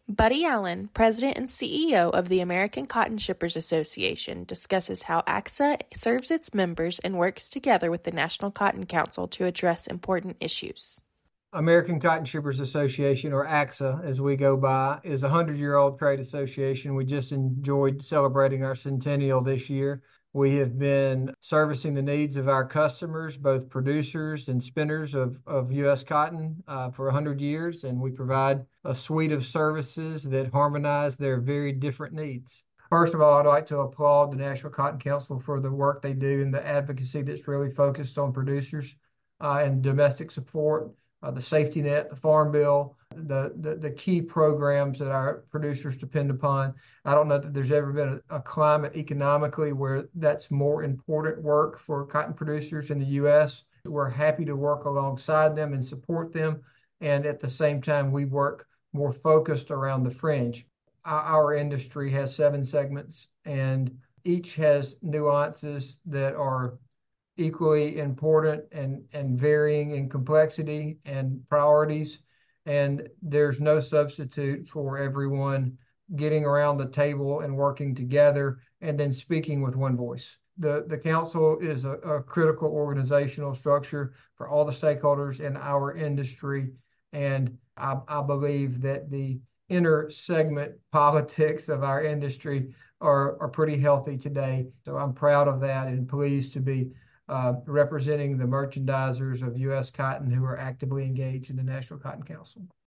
Buddy Allen, President and CEO of the American Cotton Shippers Association, discusses how ACSA serves its members and works together with the National Cotton Council to address important issues. American Cotton Shippers Association, or ACSA as we go by, is a 100-year-old trade association. We just enjoyed celebrating our centennial this year. We have been servicing the needs of our customers, both producers and spinners of U.S. cotton for 100 years, and we provide a suite of services that harmonize their very different needs. First of all, I'd like to applaud the National Cotton Council for the work they do and the advocacy that's really focused on producers and domestic support. The safety net, the farm bill, the key programs that our producers depend upon. I don't know that there's ever been a climate economically where that's more important work for cotton producers in the U.S. We're happy to work alongside them and support them. And at the same time, we work more focused around the fringe. Our industry has 7 segments, and each has nuances that are equally important and varying in complexity and priorities. And there's no substitute for everyone getting around the table and working together and then speaking with one voice. The council is a critical organizational structure for all the stakeholders in our industry. And I believe that the inner segment politics of our industry are pretty healthy today. So I'm proud of that and pleased to be representing the merchandisers of U.S. cotton who are actively engaged in the National Cotton Council.